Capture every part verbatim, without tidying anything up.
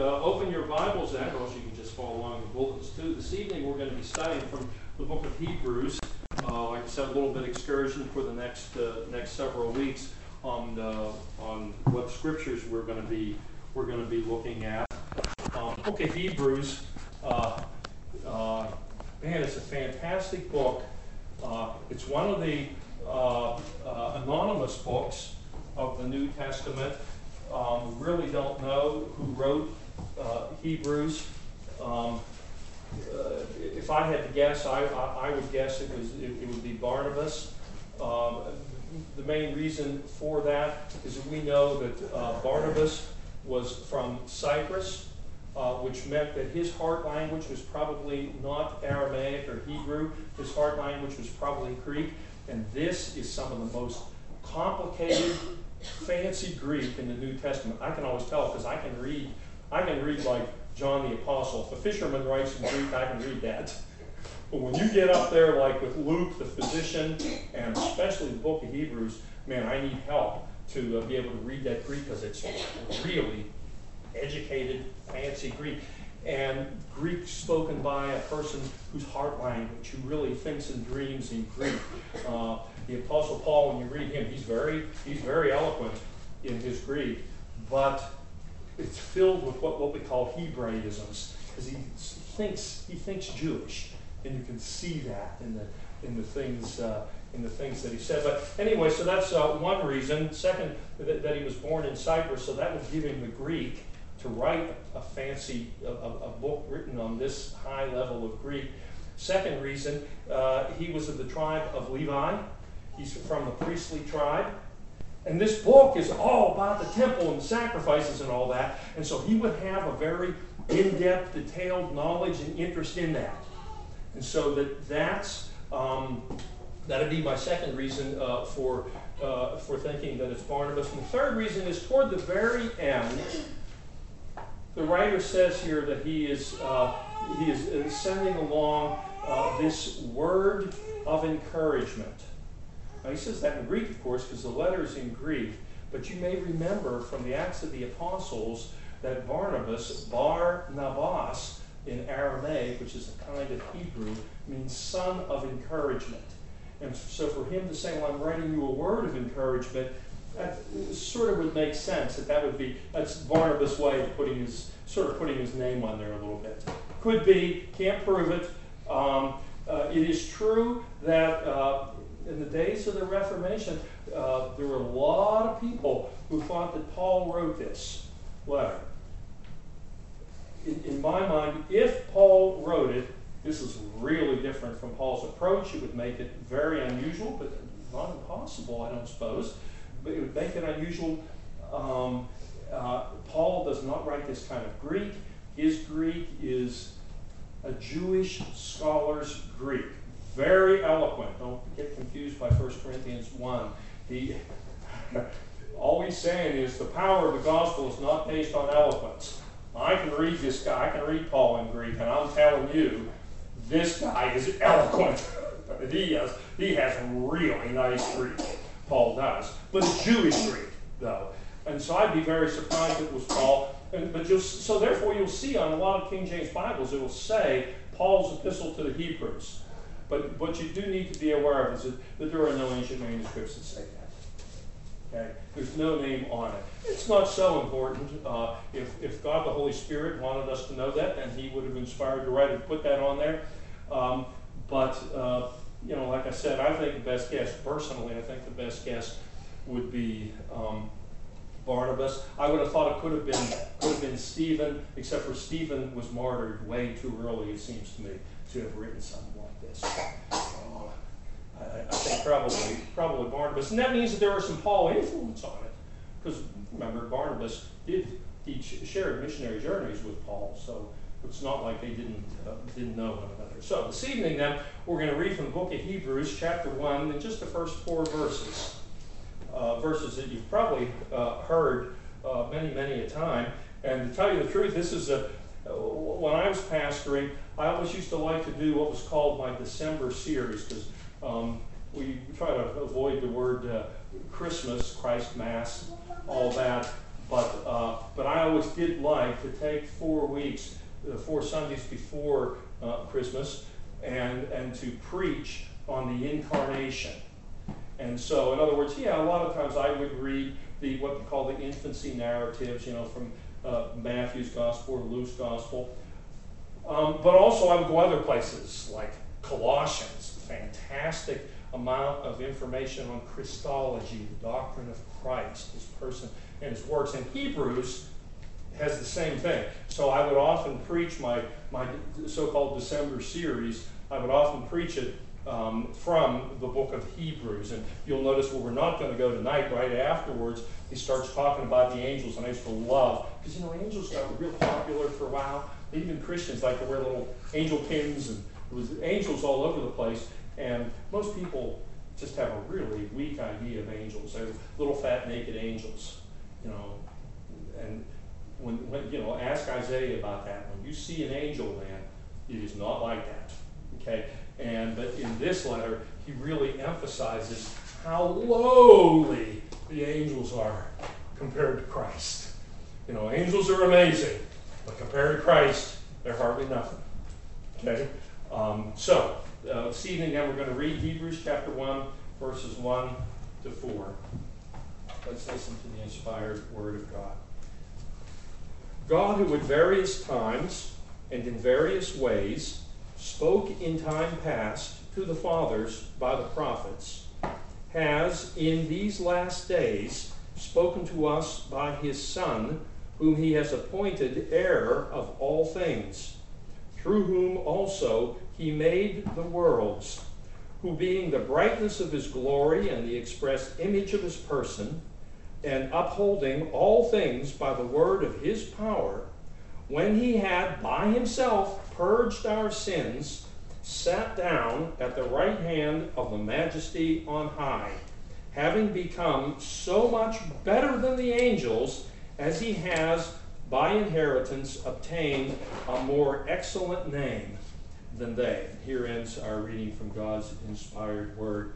Uh, open your Bibles then, or else you can just follow along the bulletins too. This evening we're going to be studying from the book of Hebrews. Uh, like I said, a little bit excursion for the next uh, next several weeks on uh, on what scriptures we're going to be we're going to be looking at. Um, the book of Hebrews, uh, uh, man, it's a fantastic book. Uh, it's one of the uh, uh, anonymous books of the New Testament. Um, we really don't know who wrote uh, Hebrews. Um, uh, if I had to guess, I, I, I would guess it was it, it would be Barnabas. Um, the main reason for that is that we know that uh, Barnabas was from Cyprus, uh, which meant that his heart language was probably not Aramaic or Hebrew. His heart language was probably Greek, and this is some of the most complicated, fancy Greek in the New Testament. I can always tell because I can read. I can read like John the Apostle. If a fisherman writes in Greek, I can read that. But when you get up there, like with Luke, the physician, and especially the book of Hebrews, man, I need help to uh, be able to read that Greek because it's really educated, fancy Greek. And Greek spoken by a person whose heart language, who really thinks and dreams in Greek. Uh, the Apostle Paul, when you read him, he's very, he's very eloquent in his Greek, but it's filled with what, what we call Hebraisms, because he thinks he thinks Jewish, and you can see that in the in the things uh, in the things that he said. But anyway, so that's uh, one reason. Second, that, that he was born in Cyprus, so that would give him the Greek to write a fancy a, a book written on this high level of Greek. Second reason, uh, he was of the tribe of Levi. He's from the priestly tribe. And this book is all about the temple and the sacrifices and all that. And so he would have a very in-depth, detailed knowledge and interest in that. And so that that's um, that'd be my second reason uh, for uh, for thinking that it's Barnabas. And the third reason is toward the very end. The writer says here that he is uh, he is uh, sending along uh, this word of encouragement. Now he says that in Greek, of course, because the letter is in Greek. But you may remember from the Acts of the Apostles that Barnabas, Bar-Nabas in Aramaic, which is a kind of Hebrew, means son of encouragement. And so for him to say, well, I'm writing you a word of encouragement, that sort of would make sense. That that would be, that's Barnabas' way of putting his, sort of putting his name on there a little bit. Could be, can't prove it. Um, uh, it is true that uh, in the days of the Reformation, uh, there were a lot of people who thought that Paul wrote this letter. In, in my mind, if Paul wrote it, this is really different from Paul's approach. It would make it very unusual, but not impossible, I don't suppose. But it would make it unusual. Um, uh, Paul does not write this kind of Greek. His Greek is a Jewish scholar's Greek. Very eloquent. Don't get confused by First Corinthians one. He, all he's saying is the power of the gospel is not based on eloquence. I can read this guy, I can read Paul in Greek, and I'm telling you, this guy is eloquent. he has he has really nice Greek. Paul does, but it's Jewish Greek, though. And so I'd be very surprised if it was Paul. And, but you'll, so therefore you'll see on a lot of King James Bibles, it will say Paul's epistle to the Hebrews. But what you do need to be aware of is that, that there are no ancient manuscripts that say that. Okay? There's no name on it. It's not so important. Uh, if, if God the Holy Spirit wanted us to know that, then he would have inspired to write and put that on there. Um, but, uh, you know, like I said, I think the best guess, personally, I think the best guess would be um, Barnabas. I would have thought it could have been could have been Stephen, except for Stephen was martyred way too early, it seems to me, to have written something like this. Uh, I, I think probably probably Barnabas. And that means that there was some Paul influence on it. Because remember, Barnabas did teach, shared missionary journeys with Paul, so it's not like they didn't uh, didn't know one another. So this evening, then, we're going to read from the book of Hebrews, chapter one, and just the first four verses. Uh, verses that you've probably uh, heard uh, many, many a time. And to tell you the truth, this is a, uh, when I was pastoring, I always used to like to do what was called my December series, because um, we try to avoid the word uh, Christmas, Christ Mass, all that. But, uh, but I always did like to take four weeks, uh, four Sundays before uh, Christmas, and, and to preach on the incarnation. And so, in other words, yeah, a lot of times I would read the what we call the infancy narratives, you know, from uh, Matthew's Gospel or Luke's Gospel. Um, but also I would go other places, like Colossians, fantastic amount of information on Christology, the doctrine of Christ, his person and his works. And Hebrews has the same thing. So I would often preach my, my so-called December series, I would often preach it um, from the book of Hebrews. And you'll notice where we're not going to go tonight, right afterwards, he starts talking about the angels, and I used to love, because you know, angels got real popular for a while. Even Christians like to wear little angel pins, and it was angels all over the place. And most people just have a really weak idea of angels. They're little fat naked angels, you know. And when, when you know, ask Isaiah about that. When you see an angel, man, it is not like that. Okay. And but in this letter, he really emphasizes how lowly the angels are compared to Christ. You know, angels are amazing, but compared to Christ, they're hardly nothing. Okay. Um, so. Uh, this evening, then, we're going to read Hebrews chapter one, verses one to four. Let's listen to the inspired word of God. God, who at various times and in various ways spoke in time past to the fathers by the prophets, has in these last days spoken to us by his Son, whom he has appointed heir of all things, through whom also he made the worlds, who being the brightness of his glory and the express image of his person, and upholding all things by the word of his power, when he had by himself purged our sins, sat down at the right hand of the majesty on high, having become so much better than the angels, as he has by inheritance obtained a more excellent name than they. Here ends our reading from God's inspired word.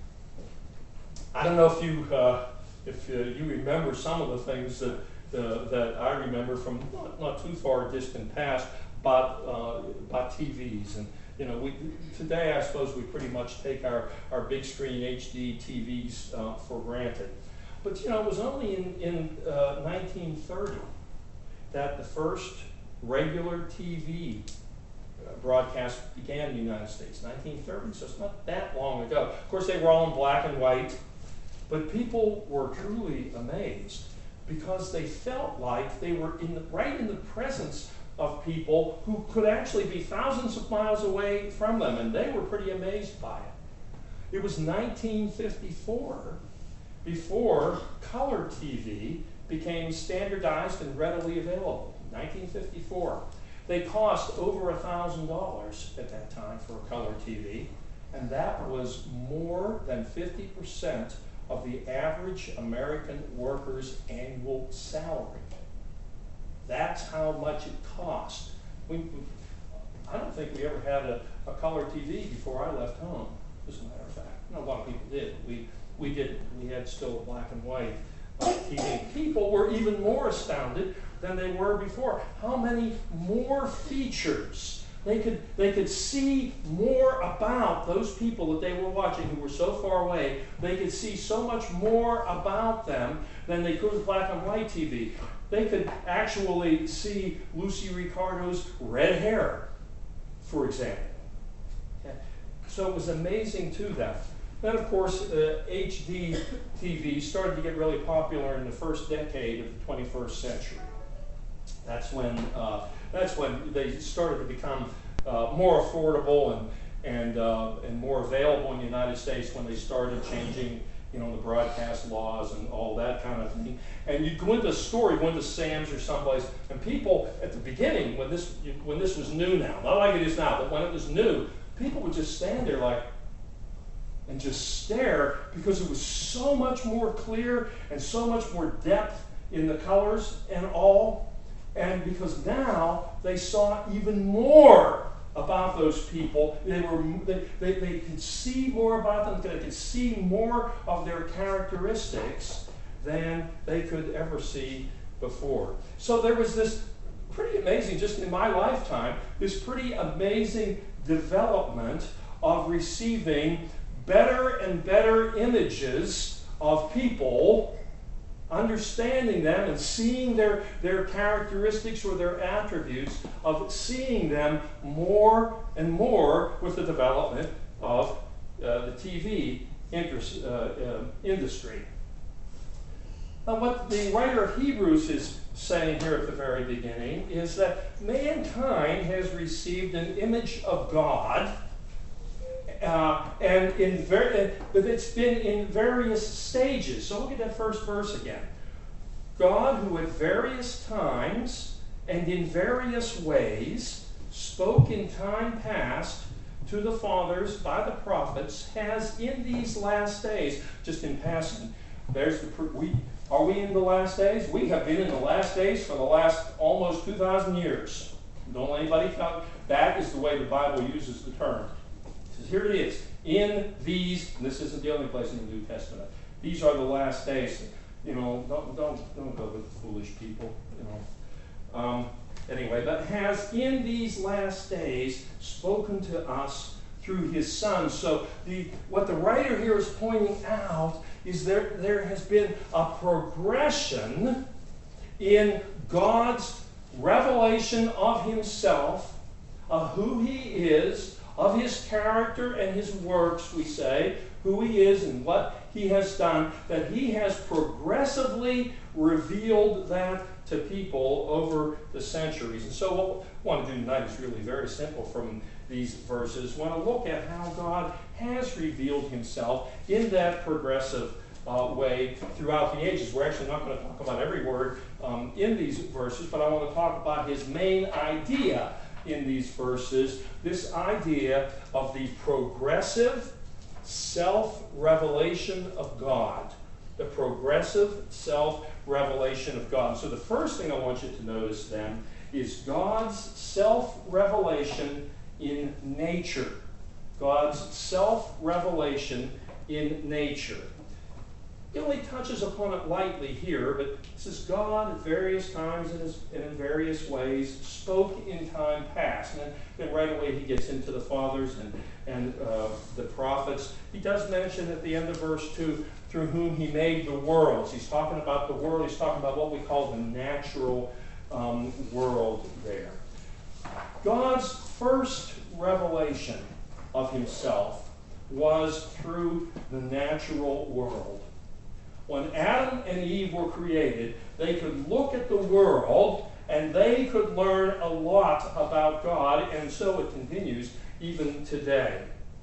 I don't know if you uh, if uh, you remember some of the things that uh, that I remember from not, not too far distant past about uh, about T Vs. And you know, we today I suppose we pretty much take our our big screen H D T Vs uh, for granted. But you know, it was only in in uh, nineteen thirty that the first regular T V broadcast began in the United States, nineteen thirty, so it's not that long ago. Of course, they were all in black and white, but people were truly amazed because they felt like they were in the, right in the presence of people who could actually be thousands of miles away from them, and they were pretty amazed by it. It was nineteen fifty-four before color T V became standardized and readily available. nineteen fifty-four. They cost over a thousand dollars at that time for a color T V, and that was more than fifty percent of the average American worker's annual salary. That's how much it cost. We, I don't think we ever had a, a color T V before I left home, as a matter of fact. You know, a lot of people did. We, we didn't. We had still a black and white uh, T V. People were even more astounded than they were before. How many more features? They could, they could see more about those people that they were watching who were so far away. They could see so much more about them than they could with black and white T V. They could actually see Lucy Ricardo's red hair, for example. Okay. So it was amazing to them. Then, of course, uh, H D T V started to get really popular in the first decade of the twenty-first century. That's when uh, that's when they started to become uh, more affordable and and uh, and more available in the United States, when they started changing, you know, the broadcast laws and all that kind of thing. And you'd go into a store, you go into Sam's or someplace, and people at the beginning, when this when this was new now, not like it is now, but when it was new, people would just stand there like and just stare, because it was so much more clear and so much more depth in the colors and all. And because now they saw even more about those people, they were they, they, they could see more about them, they could see more of their characteristics than they could ever see before. So there was this pretty amazing, just in my lifetime, this pretty amazing development of receiving better and better images of people, understanding them and seeing their, their characteristics or their attributes, of seeing them more and more with the development of uh, the T V interest, uh, uh, industry. Now, what the writer of Hebrews is saying here at the very beginning is that mankind has received an image of God, uh, and in ver- but it's been in various stages. So look at that first verse again. God, who at various times and in various ways spoke in time past to the fathers by the prophets, has in these last days, just in passing, there's the proof. We Are we in the last days? We have been in the last days for the last almost two thousand years. Don't let anybody count. That is the way the Bible uses the term. It says, here it is. In these, and this isn't the only place in the New Testament, these are the last days. You know, don't, don't, don't go with the foolish people, you know. Um, anyway, but has in these last days spoken to us through his Son. So the what the writer here is pointing out is there, there has been a progression in God's revelation of himself, of who he is, of his character and his works, we say, who he is and what he has done, that he has progressively revealed that to people over the centuries. And so what we want to do tonight is really very simple from these verses. We want to look at how God has revealed himself in that progressive uh, way throughout the ages. We're actually not going to talk about every word um, in these verses, but I want to talk about his main idea in these verses, this idea of the progressive self-revelation of God. The progressive self-revelation of God. So the first thing I want you to notice then is God's self-revelation in nature. God's self-revelation in nature. He only touches upon it lightly here, but this is God at various times and in various ways spoke in time past. And then, then right away he gets into the fathers and, and uh, the prophets. He does mention at the end of verse two, through whom he made the worlds. He's talking about the world. He's talking about what we call the natural um, world there. God's first revelation of himself was through the natural world. When Adam and Eve were created, they could look at the world and they could learn a lot about God, and so it continues even today.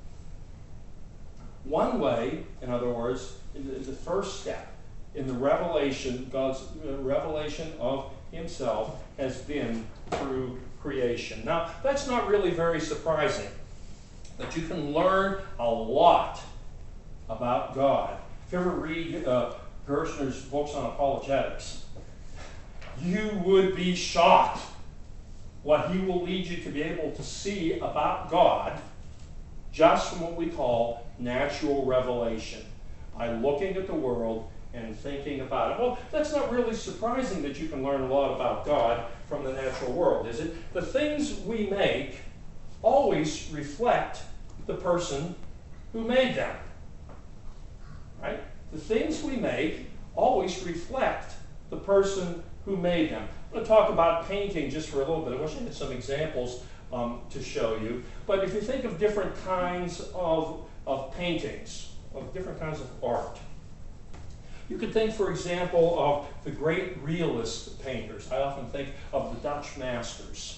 One way, in other words, the first step in the revelation, God's revelation of himself, has been through creation. Now, that's not really very surprising, that you can learn a lot about God. If you ever read uh, Gershner's books on apologetics, you would be shocked what he will lead you to be able to see about God just from what we call natural revelation, by looking at the world and thinking about it. Well, that's not really surprising that you can learn a lot about God from the natural world, is it? The things we make always reflect the person who made them. Right? The things we make always reflect the person who made them. I'm going to talk about painting just for a little bit. I wish I had some examples um, to show you. But if you think of different kinds of, of paintings, of different kinds of art, you could think, for example, of the great realist painters. I often think of the Dutch masters.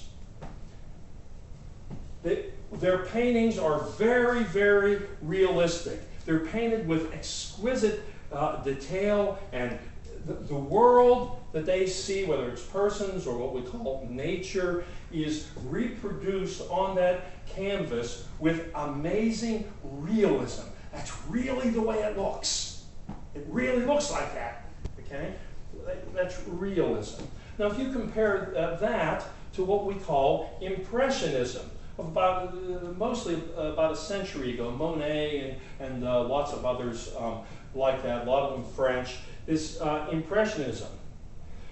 They, their paintings are very, very realistic. They're painted with exquisite uh, detail, and the, the world that they see, whether it's persons or what we call nature, is reproduced on that canvas with amazing realism. That's really the way it looks. It really looks like that. Okay? That's realism. Now, if you compare uh, that to what we call Impressionism, of about uh, mostly uh, about a century ago, Monet and, and uh, lots of others um, like that, a lot of them French, is uh, Impressionism.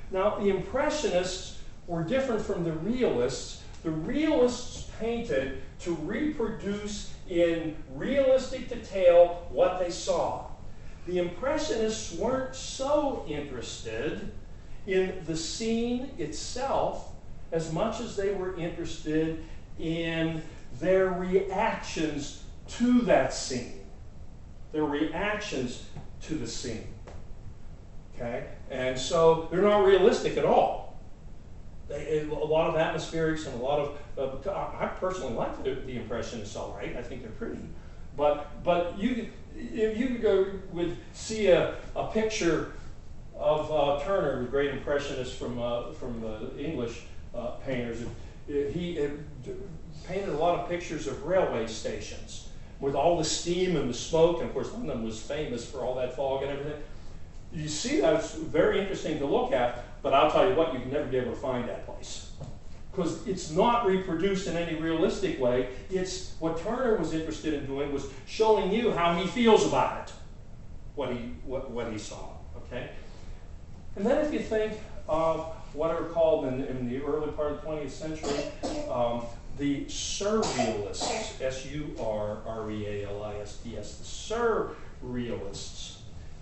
Now, the Impressionists were different from the Realists. The Realists painted to reproduce in realistic detail what they saw. The Impressionists weren't so interested in the scene itself as much as they were interested in their reactions to that scene. Their reactions to the scene. Okay? And so they're not realistic at all. They, a lot of atmospherics and a lot of, uh, I personally like the, the Impressionists all right. I think they're pretty. But, but you, if you go, would see a, a picture of uh, Turner, the great Impressionist from, uh, from the English uh, painters, he uh, painted a lot of pictures of railway stations with all the steam and the smoke, and of course London was famous for all that fog and everything. You see that, it's very interesting to look at, but I'll tell you what, you can never be able to find that place. Because it's not reproduced in any realistic way. It's what Turner was interested in doing was showing you how he feels about it, what he, what, what he saw, okay? And then if you think of what are called in, in the early part of the twentieth century, um, the surrealists, S U R R E A L I S T S, the surrealists.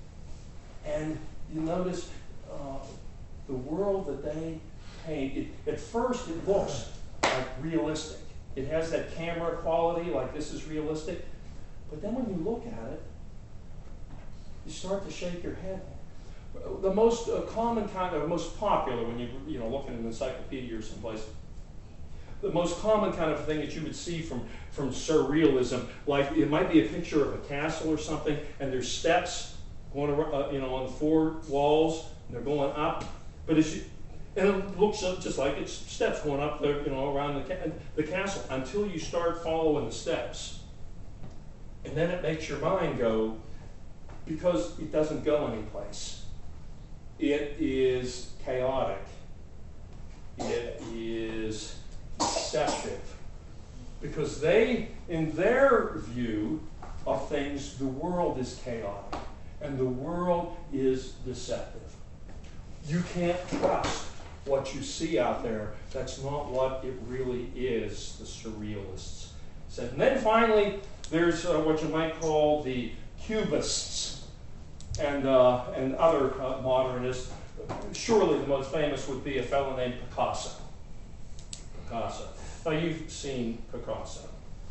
And you notice uh, the world that they paint, it, at first it looks like realistic. It has that camera quality, like this is realistic. But then when you look at it, you start to shake your head. The most uh, common kind of, most popular when you, you know, look in an encyclopedia or someplace, the most common kind of thing that you would see from, from surrealism, like it might be a picture of a castle or something, and there's steps going around, uh, you know, on the four walls, and they're going up. But as you, and it looks just like it's steps going up there, you know, around the, ca the castle until you start following the steps. And then it makes your mind go, because it doesn't go anyplace. It is chaotic. It is deceptive. Because they, in their view of things, the world is chaotic. And the world is deceptive. You can't trust what you see out there. That's not what it really is, the surrealists said. And then finally, there's uh, what you might call the cubists and, uh, and other uh, modernists. Surely the most famous would be a fellow named Picasso. Picasso. Now you've seen Picasso.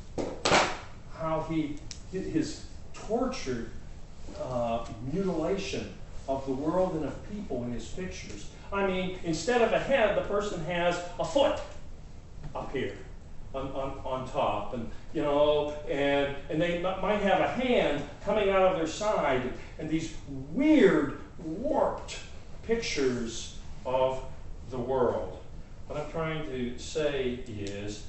How he, his tortured uh, mutilation of the world and of people in his pictures. I mean, instead of a head, the person has a foot up here on, on, on top. And, you know, and, and they might have a hand coming out of their side, and these weird, warped pictures of the world. What I'm trying to say is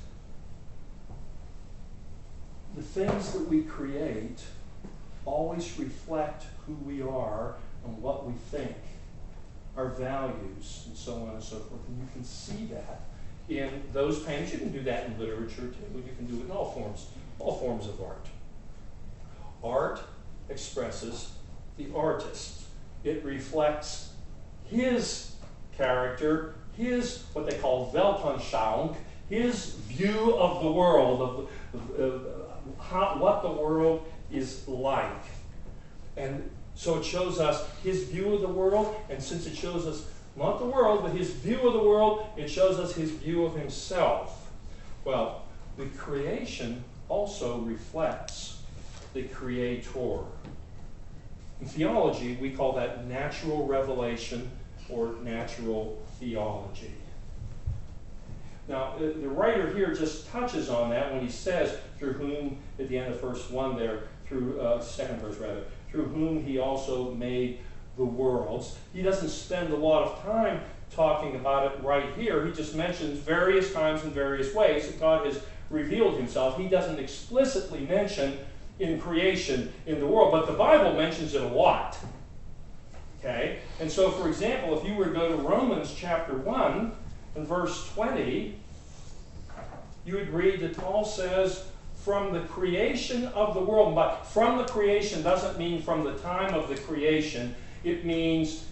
the things that we create always reflect who we are and what we think, our values, and so on and so forth. And you can see that in those paintings. You can do that in literature too. You can do it in all forms, all forms of art. Art expresses the artist. It reflects his character, his, what they call Weltanschauung, his view of the world, of, the, of how, what the world is like. And so it shows us his view of the world, and since it shows us not the world, but his view of the world, it shows us his view of himself. Well, the creation also reflects the Creator. In theology, we call that natural revelation or natural theology. Now, the writer here just touches on that when he says, through whom, at the end of verse one there, through, uh, second verse rather, through whom he also made the worlds. He doesn't spend a lot of time talking about it right here. He just mentions various times in various ways that God has revealed himself. He doesn't explicitly mention in creation in the world, but the Bible mentions it a lot. Okay? And so, for example, if you were to go to Romans chapter one and verse twenty, you would read that Paul says, from the creation of the world, but from the creation doesn't mean from the time of the creation. It means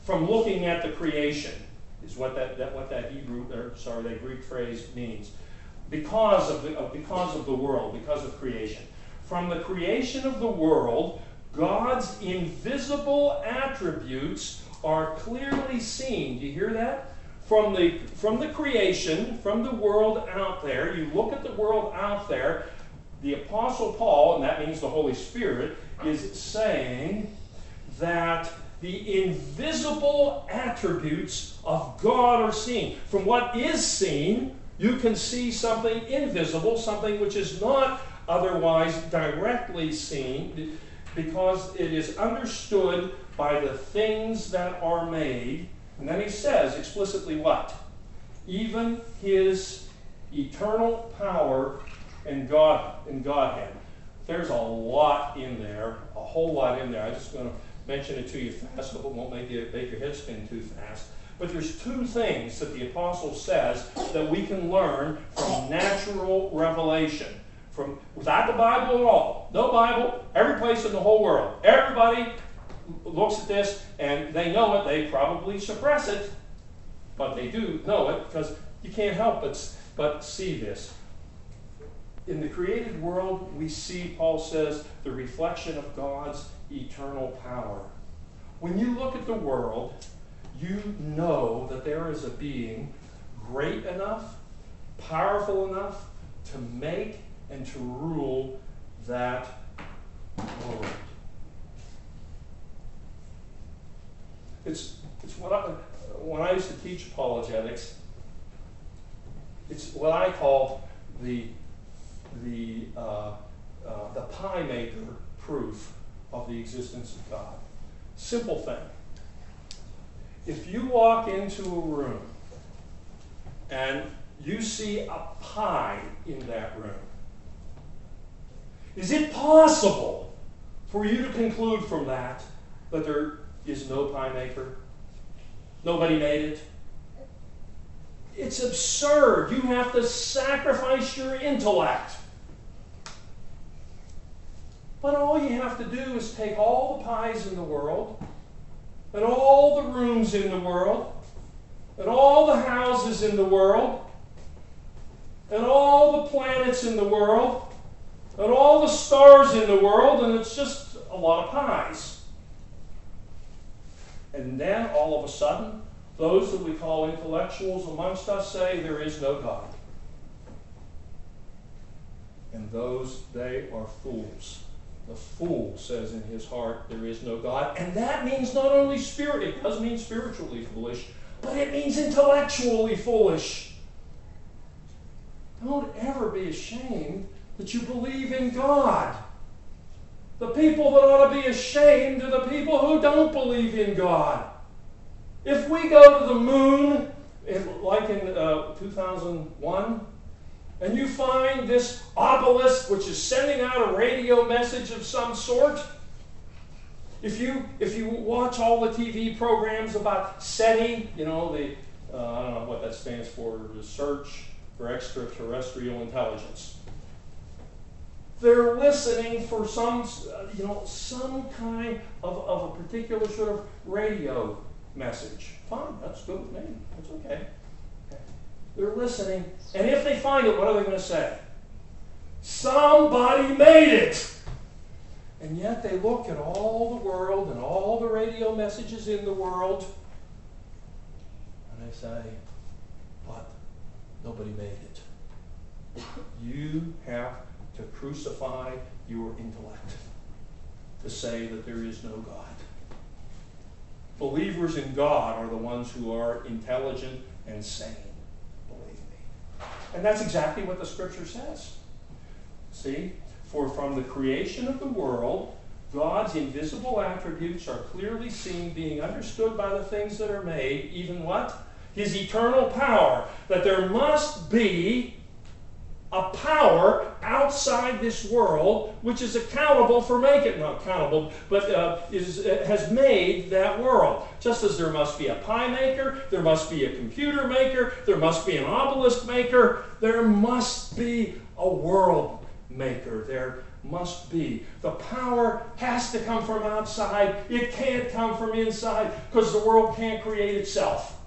from looking at the creation, is what that, that what that Hebrew, or sorry, that Greek phrase means. Because of the, uh, because of the world, because of creation. From the creation of the world, God's invisible attributes are clearly seen. Do you hear that? From the, from the creation, from the world out there, you look at the world out there, the Apostle Paul, and that means the Holy Spirit, is saying that the invisible attributes of God are seen. From what is seen, you can see something invisible, something which is not otherwise directly seen, because it is understood by the things that are made. And then he says explicitly what? Even his eternal power and God and Godhead. There's a lot in there, a whole lot in there. I'm just going to mention it to you fast, so it won't make, you, make your head spin too fast. But there's two things that the apostle says that we can learn from natural revelation. From without the Bible at all. No Bible, every place in the whole world. Everybody looks at this and they know it. They probably suppress it, but they do know it because you can't help but, but see this. In the created world, we see, Paul says, the reflection of God's eternal power. When you look at the world, you know that there is a being great enough, powerful enough to make and to rule that world. It's, it's what I, when I used to teach apologetics, it's what I call the, the, uh, uh, the pie maker proof of the existence of God. Simple thing. If you walk into a room and you see a pie in that room, is it possible for you to conclude from that that there is no pie maker? Nobody made it? It's absurd. You have to sacrifice your intellect. But all you have to do is take all the pies in the world, and all the rooms in the world, and all the houses in the world, and all the planets in the world, and all the stars in the world, and it's just a lot of pies. And then, all of a sudden, those that we call intellectuals amongst us say there is no God. And those, they are fools. The fool says in his heart there is no God. And that means not only spirit, it does mean spiritually foolish, but it means intellectually foolish. Don't ever be ashamed that you believe in God. The people that ought to be ashamed are the people who don't believe in God. If we go to the moon, in, like in uh, two thousand one, and you find this obelisk which is sending out a radio message of some sort, if you if you watch all the T V programs about SETI, you know, the uh, I don't know what that stands for, the Search for Extraterrestrial Intelligence. They're listening for some, you know, some kind of, of a particular sort of radio message. Fine, that's good with me. That's okay. They're listening, and if they find it, what are they going to say? Somebody made it! And yet they look at all the world and all the radio messages in the world, and they say, but nobody made it. You have to crucify your intellect to say that there is no God. Believers in God are the ones who are intelligent and sane. Believe me. And that's exactly what the Scripture says. See? For from the creation of the world, God's invisible attributes are clearly seen, being understood by the things that are made, even what? His eternal power. That there must be a power outside this world which is accountable for making, not accountable, but uh, is, uh, has made that world. Just as there must be a pie maker, there must be a computer maker, there must be an obelisk maker, there must be a world maker. There must be. The power has to come from outside. It can't come from inside because the world can't create itself.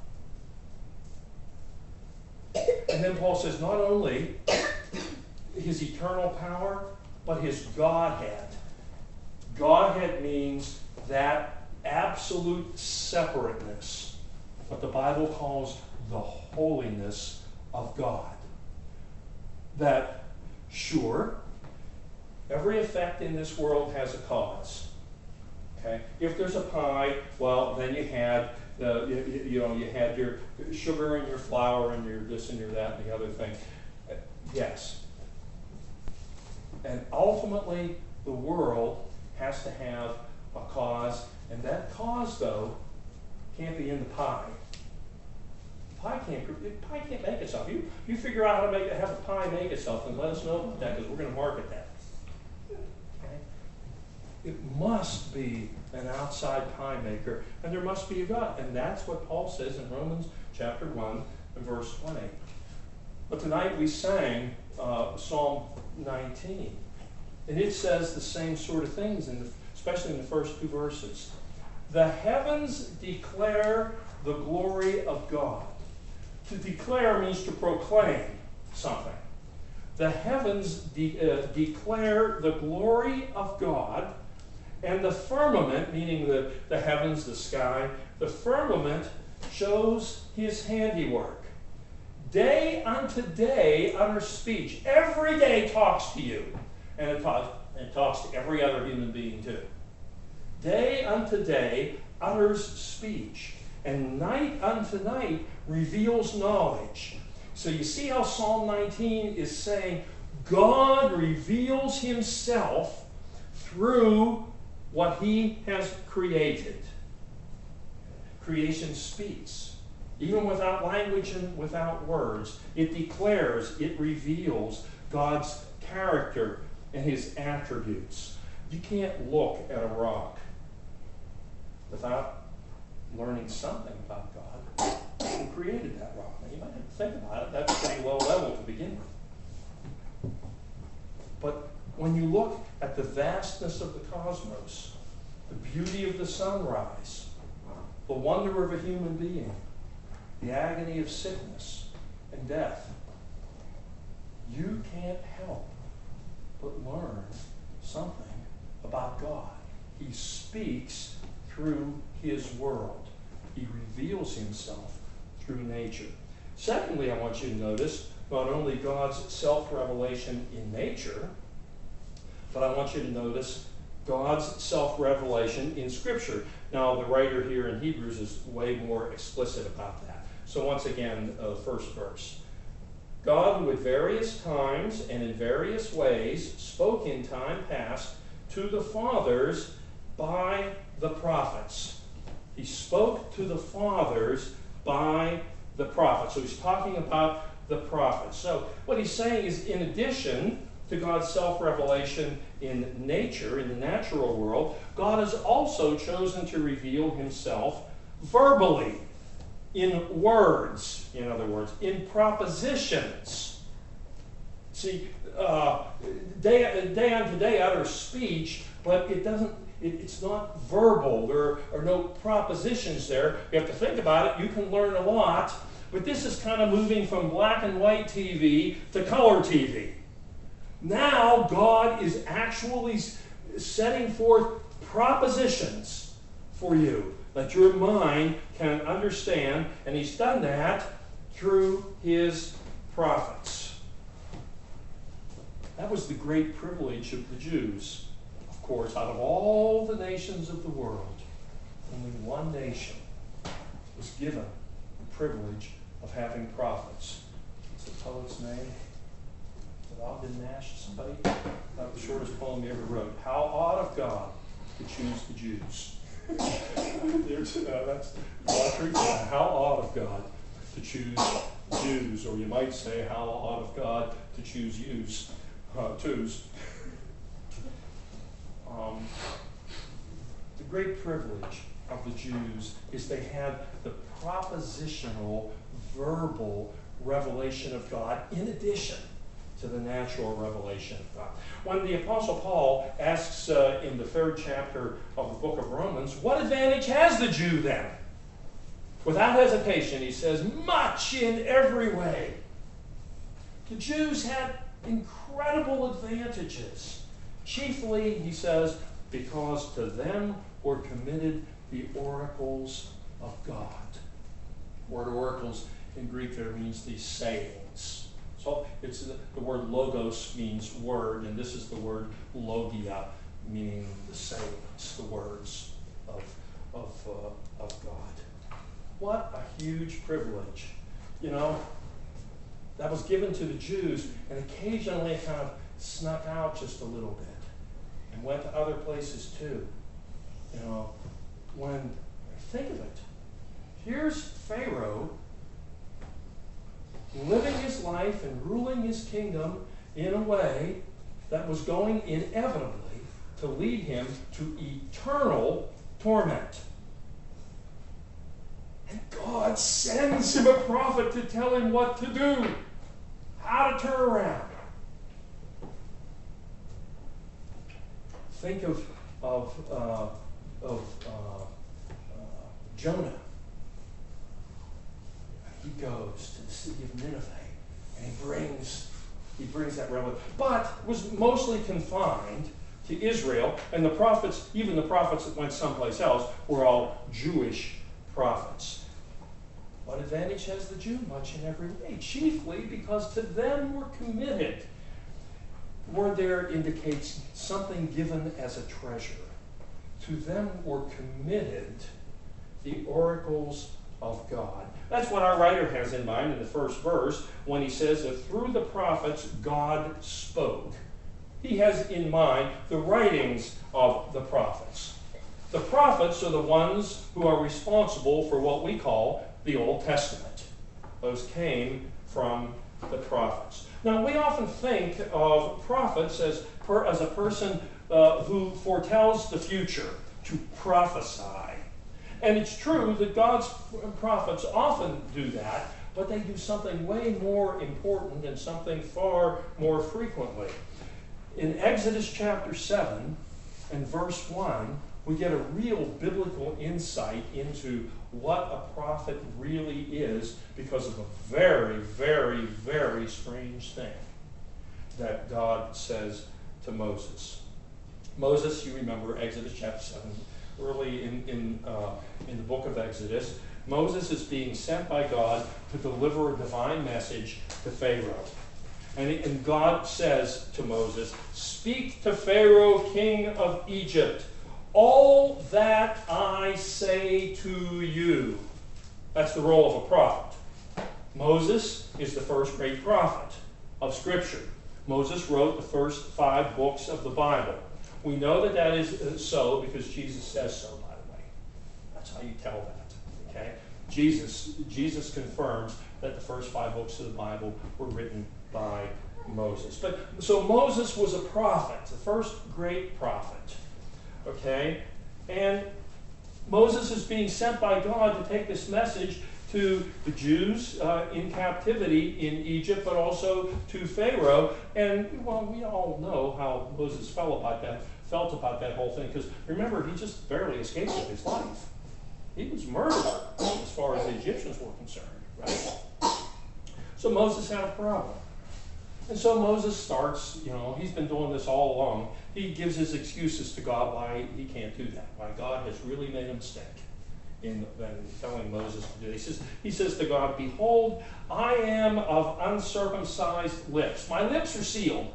And then Paul says not only his eternal power, but his Godhead. Godhead means that absolute separateness, what the Bible calls the holiness of God. That, sure, every effect in this world has a cause. Okay? If there's a pie, well, then you had the, you, you know, you had your sugar and your flour and your this and your that and the other thing. Yes. And ultimately, the world has to have a cause, and that cause, though, can't be in the pie. Pie can't, pie can't make itself. You, you figure out how to make it, have a pie make itself, and let us know about that, because we're going to market that. Okay? It must be an outside pie maker, and there must be a God. And that's what Paul says in Romans chapter one and verse twenty. But tonight we sang uh, Psalm nineteen, and it says the same sort of things, in the, especially in the first two verses. The heavens declare the glory of God. To declare means to proclaim something. The heavens de- uh, declare the glory of God, and the firmament, meaning the, the heavens, the sky, the firmament shows his handiwork. Day unto day utters speech. Every day talks to you, and it talks, and it talks to every other human being too. Day unto day utters speech, and night unto night reveals knowledge. So you see how Psalm nineteen is saying God reveals himself through what he has created. Creation speaks. Even without language and without words, it declares, it reveals God's character and his attributes. You can't look at a rock without learning something about God who created that rock. Now, you might have to think about it. That's pretty low level to begin with. But when you look at the vastness of the cosmos, the beauty of the sunrise, the wonder of a human being, the agony of sickness and death, you can't help but learn something about God. He speaks through his world. He reveals himself through nature. Secondly, I want you to notice not only God's self-revelation in nature, but I want you to notice God's self-revelation in Scripture. Now, the writer here in Hebrews is way more explicit about that. So once again, uh, the first verse. God, who at various times and in various ways spoke in time past to the fathers by the prophets. He spoke to the fathers by the prophets. So he's talking about the prophets. So what he's saying is, in addition to God's self-revelation in nature, in the natural world, God has also chosen to reveal himself verbally, in words, in other words, in propositions. See, uh, day, day unto day utters speech, but it doesn't, it, it's not verbal. There are no propositions there. You have to think about it. You can learn a lot, but this is kind of moving from black and white T V to color T V. Now God is actually setting forth propositions for you that your mind can understand, and he's done that through his prophets. That was the great privilege of the Jews. Of course, out of all the nations of the world, only one nation was given the privilege of having prophets. What's the poet's name? Is it Ogden Nash? Somebody? Not the shortest poem he ever wrote. How odd of God to choose the Jews. There's, uh, that's true. How odd of God to choose Jews, or you might say, how odd of God to choose yous, uh, twos. Um, the great privilege of the Jews is they had the propositional, verbal revelation of God in addition to the natural revelation of God. When the Apostle Paul asks uh, in the third chapter of the book of Romans, what advantage has the Jew then? Without hesitation, he says, much in every way. The Jews had incredible advantages. Chiefly, he says, because to them were committed the oracles of God. The word oracles in Greek there means these sayings. So it's the, the word logos means word, and this is the word logia, meaning the sayings, the words of, of, uh, of God. What a huge privilege. You know, that was given to the Jews, and occasionally it kind of snuck out just a little bit and went to other places too. You know, when, think of it, here's Pharaoh living his life and ruling his kingdom in a way that was going inevitably to lead him to eternal torment. And God sends him a prophet to tell him what to do, how to turn around. Think of, of, uh, of uh, uh, Jonah. He goes to the city of Nineveh, and he brings, he brings that revelation. But was mostly confined to Israel, and the prophets, even the prophets that went someplace else, were all Jewish prophets. What advantage has the Jew? Much in every way, chiefly because to them were committed. The word there indicates something given as a treasure. To them were committed the oracles of God. That's what our writer has in mind in the first verse when he says that through the prophets God spoke. He has in mind the writings of the prophets. The prophets are the ones who are responsible for what we call the Old Testament. Those came from the prophets. Now, we often think of prophets as, per, as a person uh, who foretells the future, to prophesy. And it's true that God's prophets often do that, but they do something way more important and something far more frequently. In Exodus chapter seven and verse one, we get a real biblical insight into what a prophet really is because of a very, very, very strange thing that God says to Moses. Moses, you remember Exodus chapter seven, early in, in, uh, in the book of Exodus, Moses is being sent by God to deliver a divine message to Pharaoh. And, and God says to Moses, "Speak to Pharaoh, king of Egypt, all that I say to you." That's the role of a prophet. Moses is the first great prophet of Scripture. Moses wrote the first five books of the Bible. We know that that is so because Jesus says so, by the way. That's how you tell that. Okay? Jesus, Jesus confirms that the first five books of the Bible were written by Moses. But so Moses was a prophet, the first great prophet. Okay? And Moses is being sent by God to take this message to the Jews uh, in captivity in Egypt, but also to Pharaoh. And, well, we all know how Moses felt about that, felt about that whole thing, because remember, he just barely escaped with his life. He was murdered as far as the Egyptians were concerned, right? So Moses had a problem. And so Moses starts, you know, he's been doing this all along. He gives his excuses to God why he can't do that, why God has really made a mistake in, in telling Moses to do it. He says, he says to God, "Behold, I am of uncircumcised lips. My lips are sealed.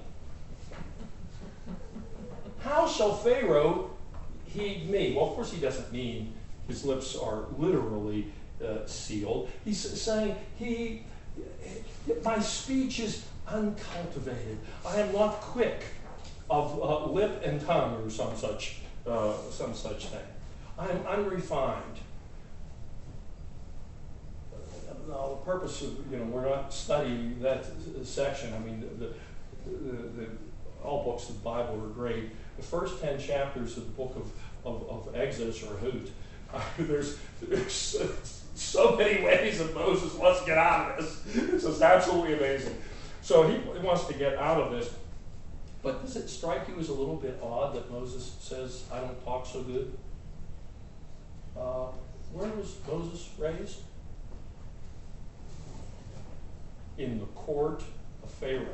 How shall Pharaoh heed me?" Well, of course he doesn't mean his lips are literally uh, sealed. He's saying, he, my speech is uncultivated. I am not quick of uh, lip and tongue, or some such, uh, some such thing. I am unrefined. Now, the purpose of, you know, we're not studying that section. I mean, the, the, the, all books of the Bible are great. The first ten chapters of the book of, of, of Exodus are a hoot. Uh, there's, there's so, so many ways that Moses wants to get out of this. It's just absolutely amazing. So he wants to get out of this. But does it strike you as a little bit odd that Moses says, I don't talk so good? Uh, where was Moses raised? In the court of Pharaoh.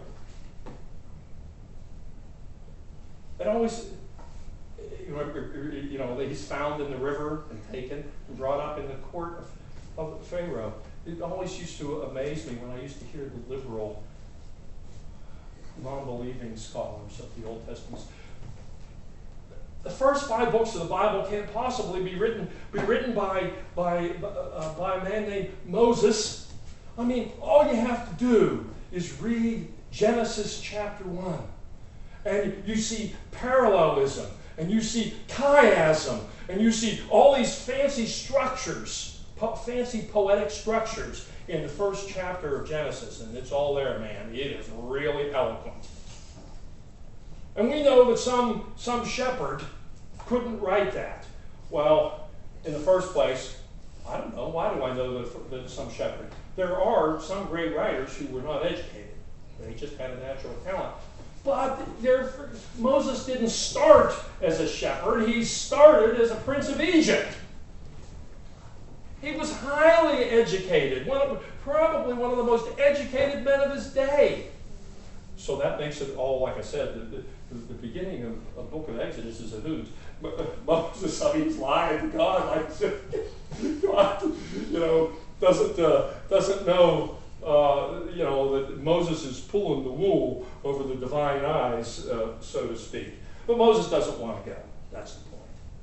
It always, you know, you know, he's found in the river and taken and brought up in the court of, of Pharaoh. It always used to amaze me when I used to hear the liberal, non-believing scholars of the Old Testament. The first five books of the Bible can't possibly be written be written by by uh, by a man named Moses. I mean, all you have to do is read Genesis chapter one, and you see parallelism, and you see chiasm, and you see all these fancy structures, po- fancy poetic structures in the first chapter of Genesis, and it's all there, man. It is really eloquent. And we know that some, some shepherd couldn't write that. Well, in the first place, I don't know. Why do I know that, that some shepherd? There are some great writers who were not educated. They just had a natural talent. But there, Moses didn't start as a shepherd. He started as a prince of Egypt. He was highly educated, one of, probably one of the most educated men of his day. So that makes it all, like I said, the, the, the beginning of the book of Exodus is a hoot. Moses, I mean, he's lying to God, like God, you know, doesn't uh, doesn't know, uh, you know, that Moses is pulling the wool over the divine eyes, uh, so to speak. But Moses doesn't want to go. That's the point.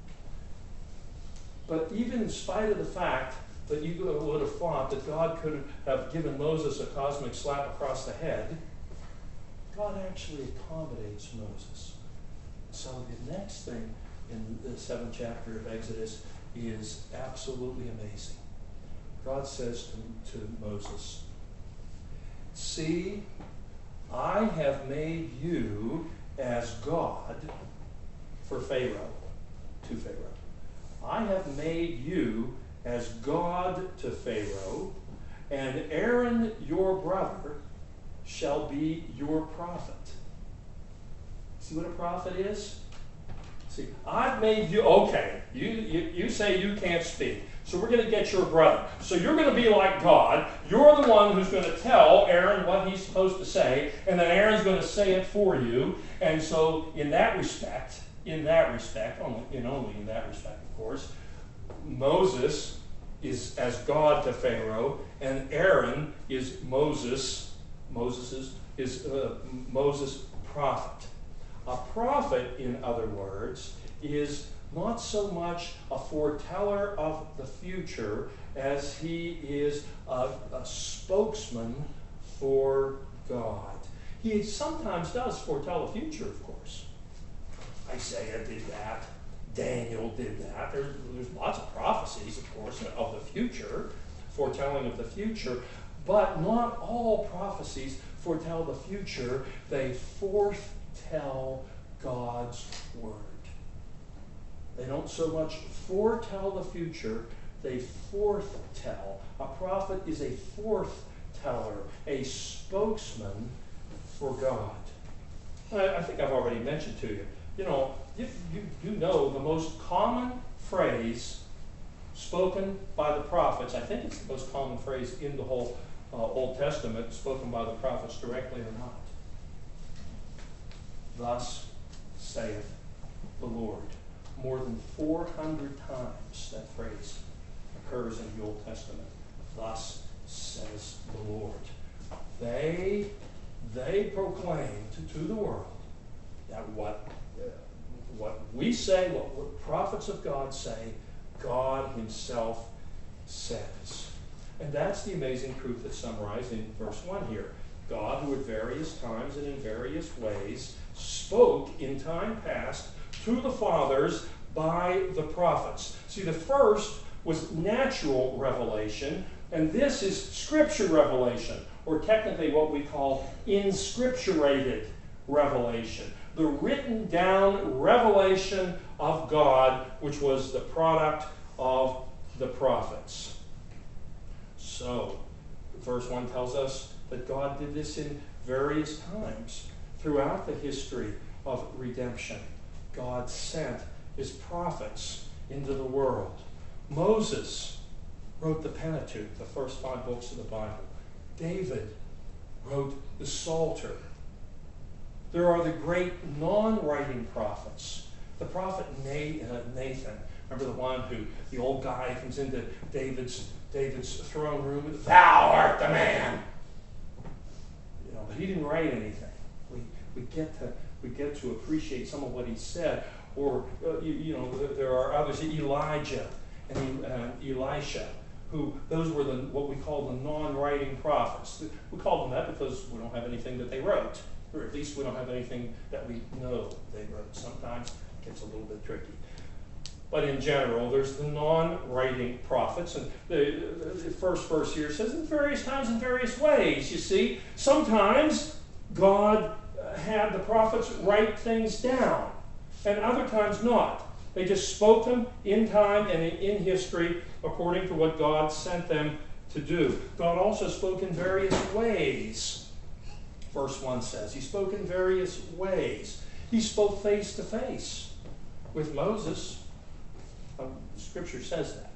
But even in spite of the fact that you would have thought that God could have given Moses a cosmic slap across the head, God actually accommodates Moses. So the next thing in the seventh chapter of Exodus is absolutely amazing. God says to, to Moses, "See, I have made you as God for Pharaoh, to Pharaoh. I have made you as God to Pharaoh, and Aaron your brother shall be your prophet." See what a prophet is? See, I've made you, okay, you, you, you say you can't speak, so we're going to get your brother. So you're going to be like God. You're the one who's going to tell Aaron what he's supposed to say, and then Aaron's going to say it for you. And so in that respect, in that respect, only, in only in that respect, of course, Moses is as God to Pharaoh, and Aaron is Moses, Moses's, is uh, Moses' prophet. A prophet, in other words, is not so much a foreteller of the future as he is a, a spokesman for God. He sometimes does foretell the future, of course. Isaiah did that. Daniel did that. There's, there's lots of prophecies, of course, of the future, foretelling of the future, but not all prophecies foretell the future. They foretell God's word. They don't so much foretell the future, they forthtell. A prophet is a forthteller, a spokesman for God. I, I think I've already mentioned to you, you know, you, you, you know the most common phrase spoken by the prophets, I think it's the most common phrase in the whole uh, Old Testament, spoken by the prophets directly or not. Thus saith the Lord. More than four hundred times that phrase occurs in the Old Testament. Thus says the Lord. They, they proclaim to, to the world that what, uh, what we say, what, what prophets of God say, God himself says. And that's the amazing truth that's summarized in verse one here. God, who at various times and in various ways spoke in time past to the fathers by the prophets. See, the first was natural revelation, and this is scripture revelation, or technically what we call inscripturated revelation. The written down revelation of God, which was the product of the prophets. So, verse one tells us that God did this in various times throughout the history of redemption, God sent his prophets into the world. Moses wrote the Pentateuch, the first five books of the Bible. David wrote the Psalter. There are the great non-writing prophets. The prophet Nathan, remember the one who, the old guy comes into David's David's throne room and, "Thou art the man." You know, but he didn't write anything. We we get to we get to appreciate some of what he said. Or uh, you, you know, there are others, Elijah and uh, Elisha, who those were the what we call the non-writing prophets. We call them that because we don't have anything that they wrote, or at least we don't have anything that we know they wrote. Sometimes it gets a little bit tricky. But in general, there's the non-writing prophets. And the, the first verse here says, in various times, in various ways. You see, sometimes God had the prophets write things down, and other times not. They just spoke them in time and in, in history according to what God sent them to do. God also spoke in various ways. Verse one says, he spoke in various ways. He spoke face to face with Moses. Um, Scripture says that.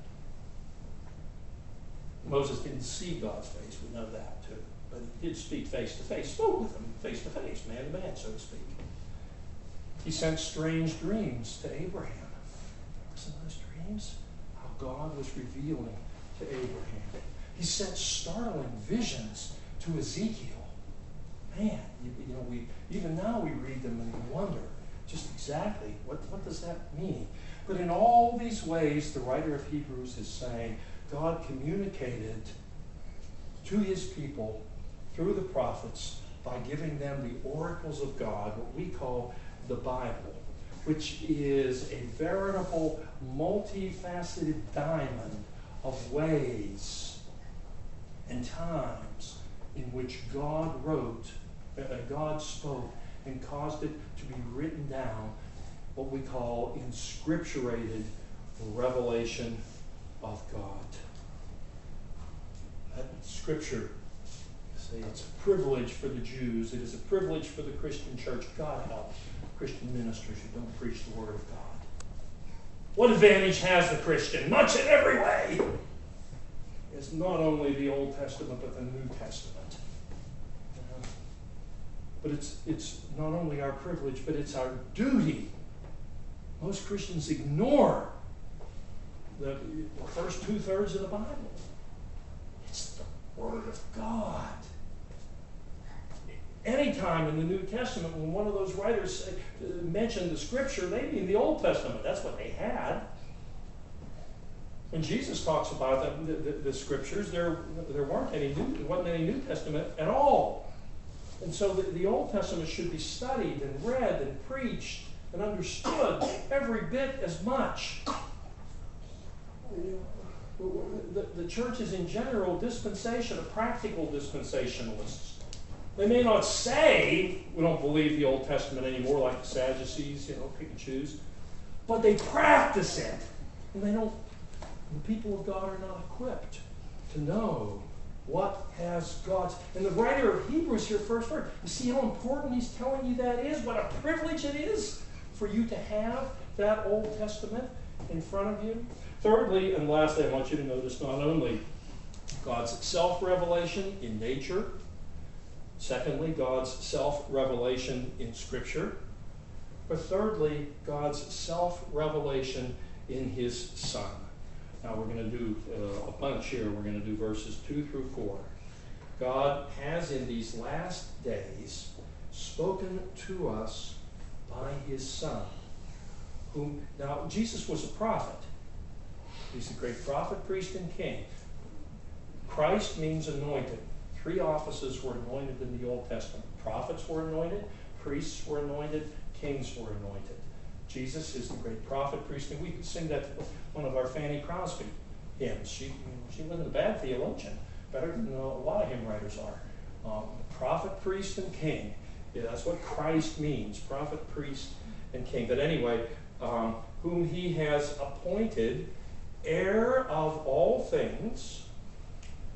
Moses didn't see God's face, we know that too. But he did speak face to face, spoke with him face to face, man to man, so to speak. He sent strange dreams to Abraham. Remember some of those dreams? How God was revealing to Abraham. He sent startling visions to Ezekiel. Man, you, you know, we even now we read them and we wonder just exactly what, what does that mean? But in all these ways, the writer of Hebrews is saying God communicated to his people through the prophets by giving them the oracles of God, what we call the Bible, which is a veritable multifaceted diamond of ways and times in which God wrote, uh, God spoke, and caused it to be written down, what we call inscripturated revelation of God. That Scripture, say it's a privilege for the Jews. It is a privilege for the Christian church. God help Christian ministers who don't preach the Word of God. What advantage has the Christian? Much in every way. It's not only the Old Testament, but the New Testament. Uh, but it's, it's not only our privilege, but it's our duty. Most Christians ignore the first two-thirds of the Bible. It's the Word of God. Anytime in the New Testament when one of those writers say, uh, mentioned the Scripture, they mean the Old Testament. That's what they had. When Jesus talks about the, the, the Scriptures, there, there weren't any new, there wasn't any New Testament at all. And so the, the Old Testament should be studied and read and preached and understood every bit as much. The, the church is in general dispensation, a practical dispensationalists. They may not say, we don't believe the Old Testament anymore, like the Sadducees, you know, pick and choose, but they practice it. And they don't, the people of God are not equipped to know what has God's, and the writer of Hebrews here, first word, you see how important he's telling you that is, what a privilege it is for you to have that Old Testament in front of you. Thirdly, and lastly, I want you to notice not only God's self-revelation in nature, secondly, God's self-revelation in Scripture, but thirdly, God's self-revelation in his Son. Now we're going to do uh, a bunch here. We're going to do verses two through four. God has in these last days spoken to us by his Son, whom, now Jesus was a prophet. He's a great prophet, priest, and king. Christ means anointed. Three offices were anointed in the Old Testament. Prophets were anointed, priests were anointed, kings were anointed. Jesus is the great prophet, priest, and we could sing that one of our Fanny Crosby hymns. She, you know, she wasn't a bad theologian, better than a lot of hymn writers are. Um, prophet, priest, and king. Yeah, that's what Christ means, prophet, priest, and king. But anyway, um, whom he has appointed heir of all things,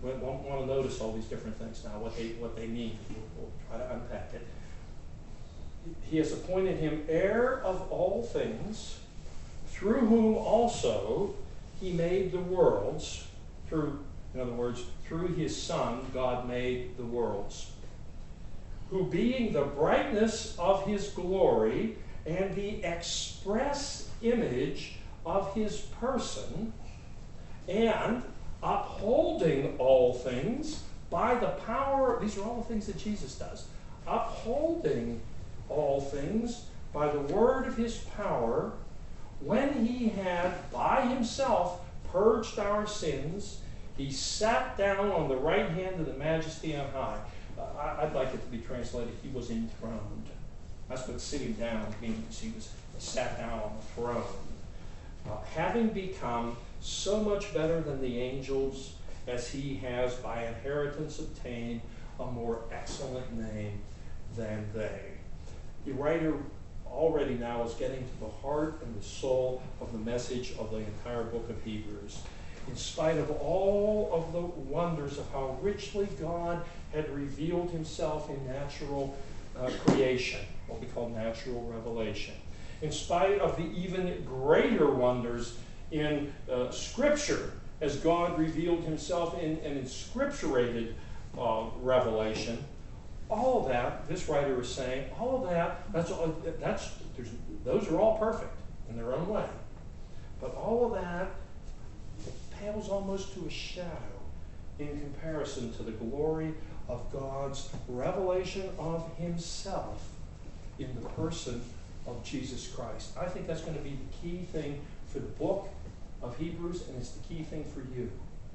We won't want to notice all these different things now, what they, what they mean. We'll, we'll try to unpack it. He has appointed him heir of all things, through whom also he made the worlds, through, in other words, through his Son, God made the worlds, who being the brightness of his glory and the express image of his person, and upholding all things by the power, these are all the things that Jesus does, upholding all things by the word of his power, when he had by himself purged our sins, he sat down on the right hand of the majesty on high. Uh, I'd like it to be translated, he was enthroned. That's what sitting down means. He was he sat down on the throne. Uh, having become so much better than the angels, as he has by inheritance obtained a more excellent name than they. The writer already now is getting to the heart and the soul of the message of the entire book of Hebrews. In spite of all of the wonders of how richly God had revealed himself in natural uh, creation, what we call natural revelation, in spite of the even greater wonders in uh, Scripture, as God revealed himself in an inscripturated uh, revelation, all of that, this writer is saying, all of that, that's, all, that's there's, those are all perfect in their own way. But all of that pales almost to a shadow in comparison to the glory of God's revelation of himself in the person of Jesus Christ. I think that's going to be the key thing for the book of Hebrews, and it's the key thing for you.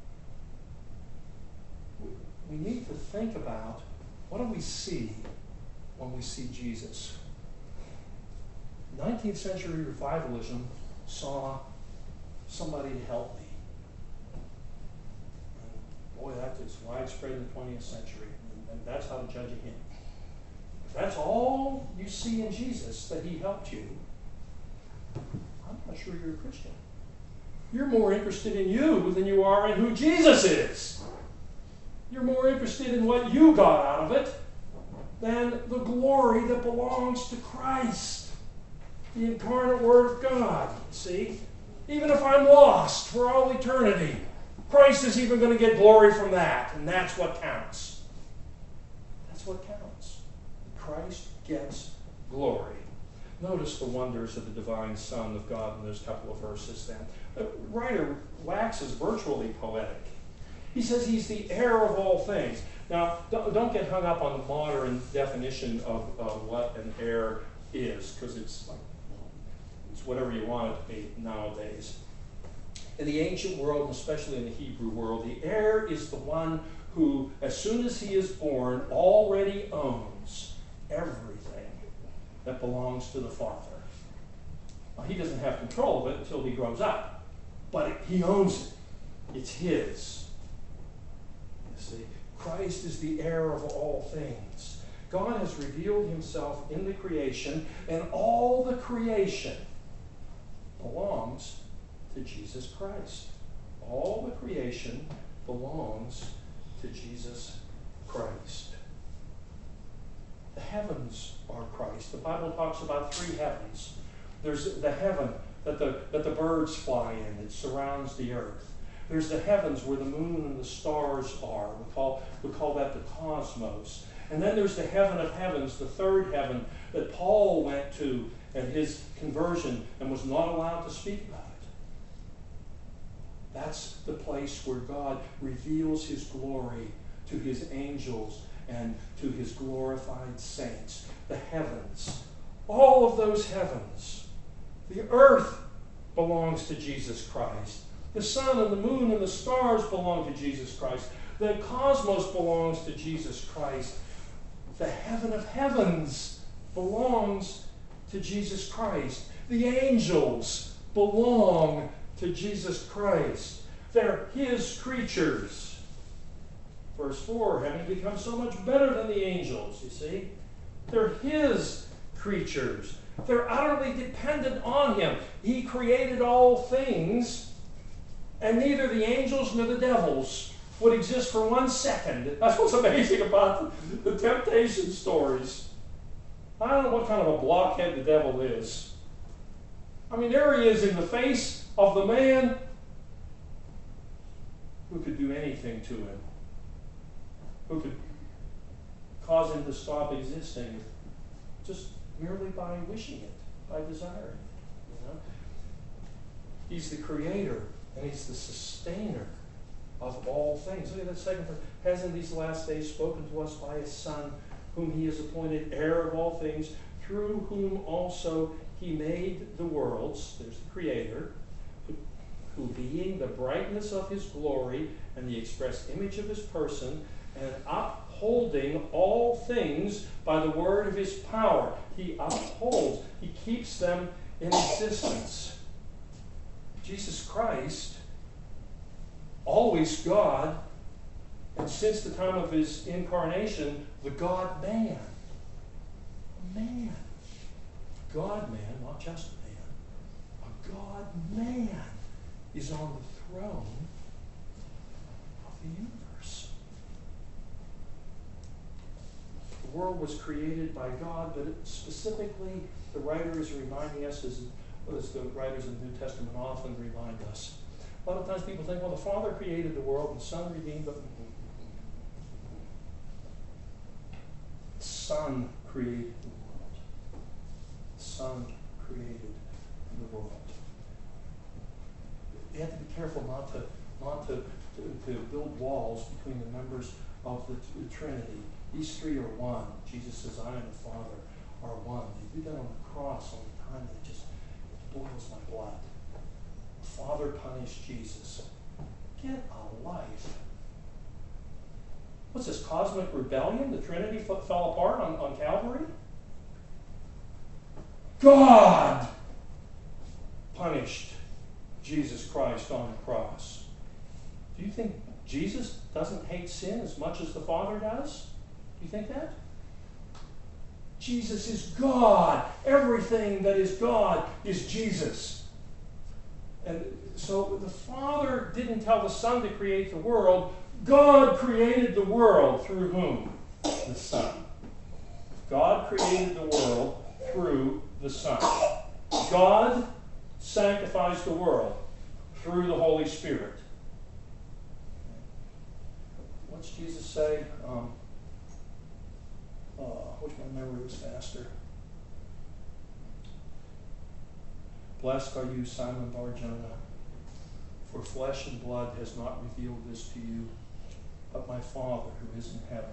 We need to think about, what do we see when we see Jesus? nineteenth century revivalism saw somebody to help me. And boy, that is widespread in the twentieth century, and, and that's how to judge him. If that's all you see in Jesus, that he helped you, I'm not sure you're a Christian. You're more interested in you than you are in who Jesus is. You're more interested in what you got out of it than the glory that belongs to Christ, the incarnate Word of God. See? Even if I'm lost for all eternity, Christ is even going to get glory from that, and that's what counts. That's what counts. Christ gets glory. Notice the wonders of the divine Son of God in those couple of verses then. The writer waxes virtually poetic. He says he's the heir of all things. Now, don't get hung up on the modern definition of uh, what an heir is, because it's like, it's whatever you want it to be nowadays. In the ancient world, and especially in the Hebrew world, the heir is the one who, as soon as he is born, already owns everything that belongs to the father. Now, he doesn't have control of it until he grows up, but it, he owns it. It's his. See, Christ is the heir of all things. God has revealed himself in the creation, and all the creation belongs to Jesus Christ. All the creation belongs to Jesus Christ. The heavens are Christ. The Bible talks about three heavens. There's the heaven that the, that the birds fly in, that surrounds the earth. There's the heavens where the moon and the stars are. We call, we call that the cosmos. And then there's the heaven of heavens, the third heaven, that Paul went to at his conversion and was not allowed to speak about it. That's the place where God reveals his glory to his angels and to his glorified saints. The heavens. All of those heavens. The earth belongs to Jesus Christ. The sun and the moon and the stars belong to Jesus Christ. The cosmos belongs to Jesus Christ. The heaven of heavens belongs to Jesus Christ. The angels belong to Jesus Christ. They're his creatures. Verse four, having become so much better than the angels, you see. They're his creatures. They're utterly dependent on him. He created all things, and neither the angels nor the devils would exist for one second. That's what's amazing about the, the temptation stories. I don't know what kind of a blockhead the devil is. I mean, there he is in the face of the man who could do anything to him, who could cause him to stop existing just merely by wishing it, by desiring it. You know? He's the creator and he's the sustainer of all things. Look at that second verse. Has in these last days spoken to us by his Son, whom he has appointed heir of all things, through whom also he made the worlds. There's the creator, who, who being the brightness of his glory and the express image of his person, and upholding all things by the word of his power. He upholds, he keeps them in existence. Jesus Christ, always God, and since the time of his incarnation, the God-man. A man. God-man, not just a man. A God-man is on the throne of the universe. The world was created by God, but it, specifically, the writer is reminding us, as, as the writers of the New Testament often remind us. A lot of times people think, well, the Father created the world and the Son redeemed, but the Son created the world. The Son created the world. You have to be careful not to not to, to, to build walls between the members of the, the Trinity. These three are one. Jesus says, I and the Father are one. They do that on the cross all the time, and it just boils my blood. The Father punished Jesus. Get a life. What's this, cosmic rebellion? The Trinity f- fell apart on, on Calvary? God punished Jesus Christ on the cross. Do you think Jesus doesn't hate sin as much as the Father does? Do you think that? Jesus is God. Everything that is God is Jesus. And so the Father didn't tell the Son to create the world. God created the world through whom? The Son. God created the world through the Son. God sanctifies the world through the Holy Spirit. What's Jesus say? Um, uh, which my memory was faster. Blessed are you, Simon Bar-Jonah, for flesh and blood has not revealed this to you, but my Father who is in heaven.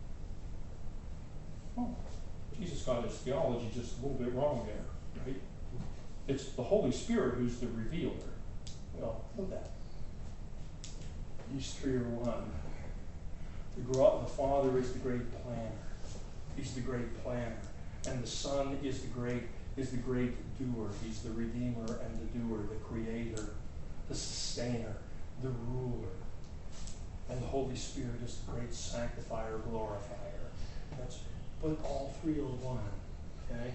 Oh, Jesus got his theology just a little bit wrong there, right? It's the Holy Spirit who's the revealer. Well, know that. These three are one. The, the Father is the great planner. He's the great planner. And the Son is the great is the great doer. He's the Redeemer and the doer, the Creator, the Sustainer, the Ruler. And the Holy Spirit is the great sanctifier, glorifier. That's, but all three are one. Okay?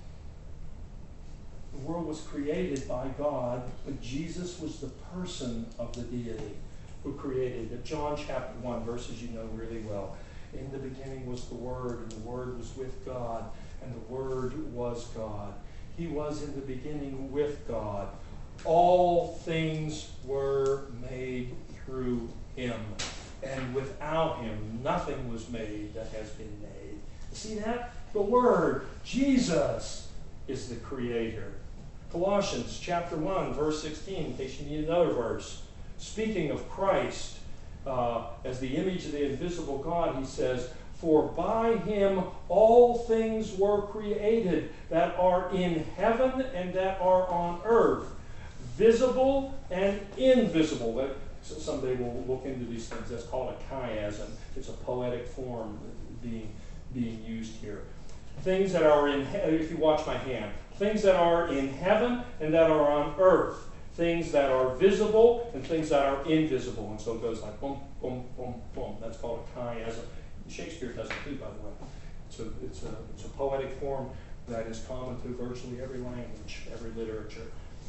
The world was created by God, but Jesus was the person of the deity who created it. John chapter one, verses you know really well. In the beginning was the Word, and the Word was with God, and the Word was God. He was in the beginning with God. All things were made through him, and without him nothing was made that has been made. See that? The Word, Jesus, is the Creator. Colossians chapter one, verse sixteen, in case you need another verse. Speaking of Christ uh, as the image of the invisible God, he says, for by him all things were created that are in heaven and that are on earth, visible and invisible. That, someday we'll look into these things. That's called a chiasm. It's a poetic form being, being used here. Things that are in, if you watch my hand, things that are in heaven and that are on earth, things that are visible and things that are invisible. And so it goes like boom, boom, boom, boom. That's called a chiasm. Shakespeare does it too, by the way. It's a, it's a, it's a poetic form that is common to virtually every language, every literature.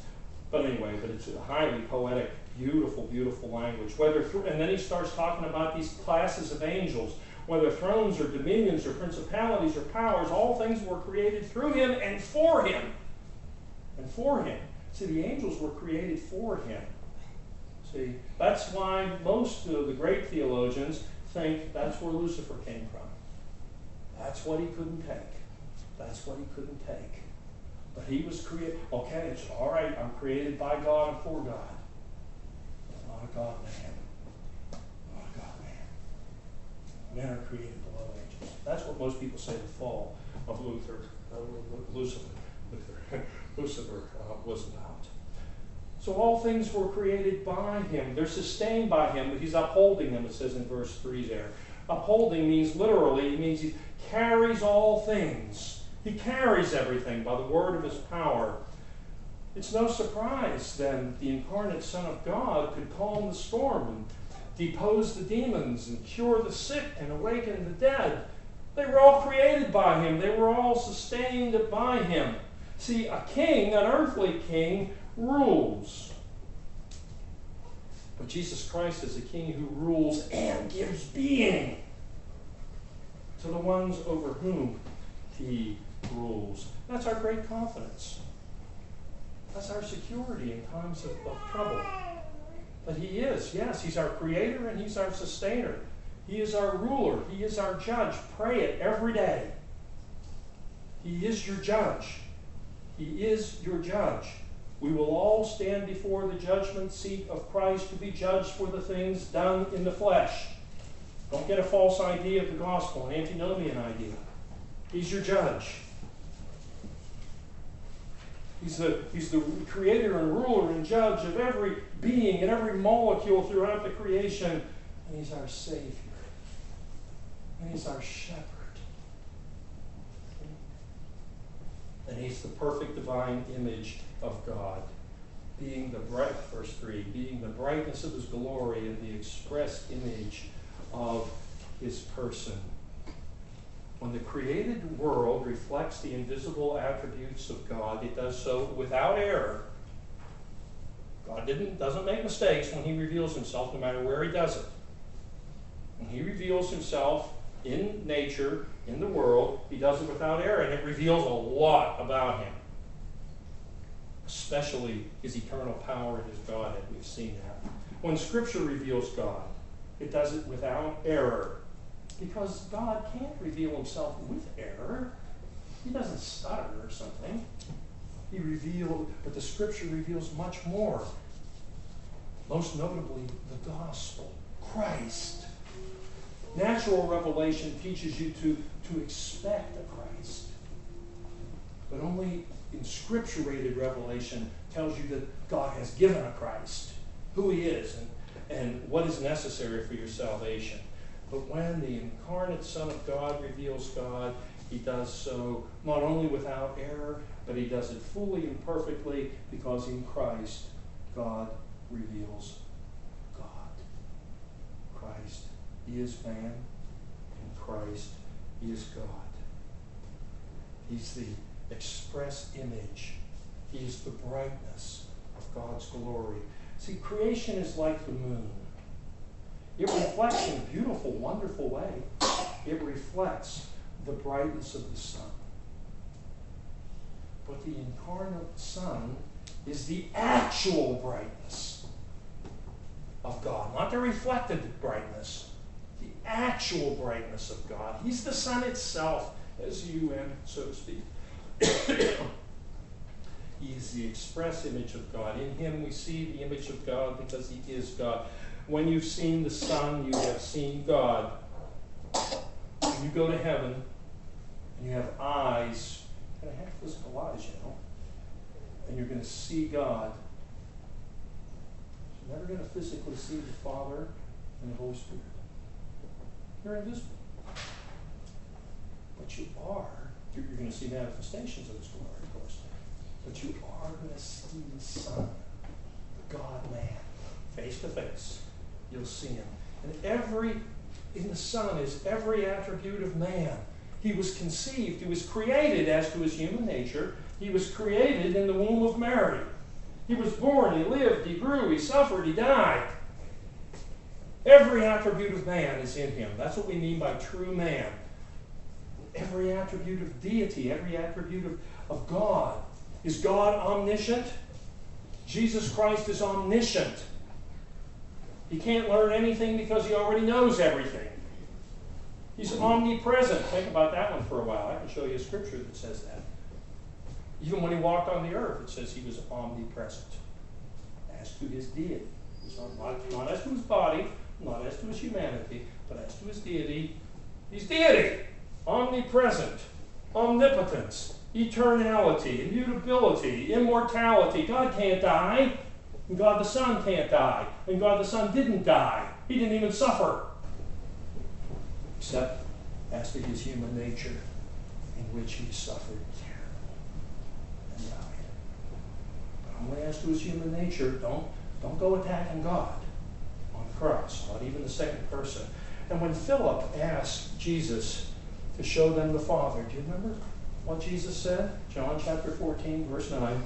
But anyway, but it's a highly poetic, beautiful, beautiful language. Whether th- and then he starts talking about these classes of angels, whether thrones or dominions or principalities or powers, all things were created through him and for him. And for him. See, the angels were created for him. See, that's why most of the great theologians think that's where Lucifer came from. That's what he couldn't take. That's what he couldn't take. But he was created. Okay, it's all right. I'm created by God and for God. I'm not a God man. I'm not a God man. Men are created below angels. That's what most people say the fall of Luther, uh, Lucifer, Luther, Lucifer uh, was about. So all things were created by him. They're sustained by him. He's upholding them, it says in verse three there. Upholding means literally, it means he carries all things. He carries everything by the word of his power. It's no surprise then the incarnate Son of God could calm the storm and depose the demons and cure the sick and awaken the dead. They were all created by him. They were all sustained by him. See, a king, an earthly king, rules. But Jesus Christ is a king who rules and gives being to the ones over whom he rules. That's our great confidence. That's our security in times of, of trouble. That he is, yes, he's our creator and he's our sustainer. He is our ruler. He is our judge. Pray it every day. He is your judge. He is your judge. We will all stand before the judgment seat of Christ to be judged for the things done in the flesh. Don't get a false idea of the gospel, an antinomian idea. He's your judge. He's the, he's the creator and ruler and judge of every being and every molecule throughout the creation. And he's our Savior. And he's our shepherd. And he's the perfect divine image of God, being the bright, verse three, being the brightness of his glory and the express image of his person. When the created world reflects the invisible attributes of God, it does so without error. God didn't, doesn't make mistakes when he reveals himself, no matter where he does it. When he reveals himself in nature, in the world, he does it without error, and it reveals a lot about him. Especially his eternal power and his Godhead. We've seen that. When Scripture reveals God, it does it without error. Because God can't reveal himself with error. He doesn't stutter or something. He revealed, but the Scripture reveals much more. Most notably, the gospel, Christ. Natural revelation teaches you to, to expect a Christ. But only inscripturated revelation tells you that God has given a Christ, who he is, and, and what is necessary for your salvation. But when the incarnate Son of God reveals God, he does so not only without error, but he does it fully and perfectly, because in Christ, God reveals God. Christ is man, and Christ is God. He's the express image. He is the brightness of God's glory. See, creation is like the moon. It reflects in a beautiful, wonderful way. It reflects the brightness of the sun. But the incarnate Son is the actual brightness of God, not the reflected brightness, the actual brightness of God. He's the sun itself, as you and so to speak. He is the express image of God. In him we see the image of God because he is God. When you've seen the Son, you have seen God. When you go to heaven, and you have eyes, you're going to have physical eyes, you know, and you're going to see God. You're never going to physically see the Father and the Holy Spirit. You're invisible. But you are, you're going to see manifestations of his glory, of course, but you are going to see the Son, the God-man, face to face. You'll see him. And every, in the Son is every attribute of man. He was conceived, he was created as to his human nature. He was created in the womb of Mary. He was born, he lived, he grew, he suffered, he died. Every attribute of man is in him. That's what we mean by true man. Every attribute of deity, every attribute of, of God. Is God omniscient? Jesus Christ is omniscient. He can't learn anything because he already knows everything. He's omnipresent. Think about that one for a while. I can show you a scripture that says that. Even when he walked on the earth, it says he was omnipresent. As to his deity. Not, not as to his body, not as to his humanity, but as to his deity. He's deity. Omnipresent. Omnipotence. Eternality. Immutability. Immortality. God can't die. And God the Son can't die. And God the Son didn't die. He didn't even suffer. Except as to his human nature, in which he suffered terribly and died. But only as to his human nature, don't, don't go attacking God on the cross, not even the second person. And when Philip asked Jesus to show them the Father, do you remember what Jesus said? John chapter fourteen, verse nine.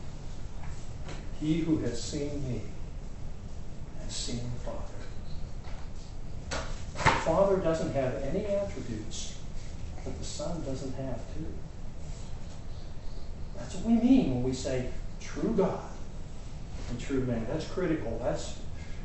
He who has seen me has seen the Father. The Father doesn't have any attributes that the Son doesn't have too. That's what we mean when we say true God and true man. That's critical. That's,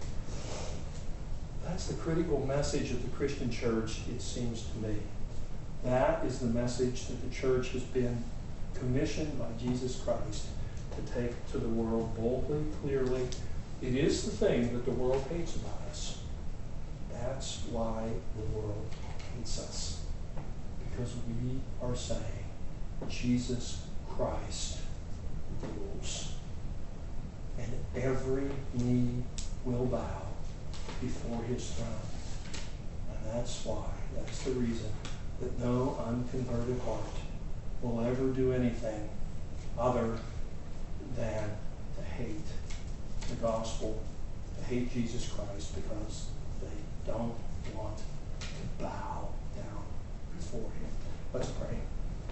that's the critical message of the Christian church, it seems to me. That is the message that the church has been commissioned by Jesus Christ to take to the world boldly, clearly. It is the thing that the world hates about us. That's why the world hates us. Because we are saying Jesus Christ rules. And every knee will bow before his throne. And that's why, that's the reason that no unconverted heart will ever do anything other than to hate the gospel, to hate Jesus Christ, because they don't want to bow down before him. Let's pray.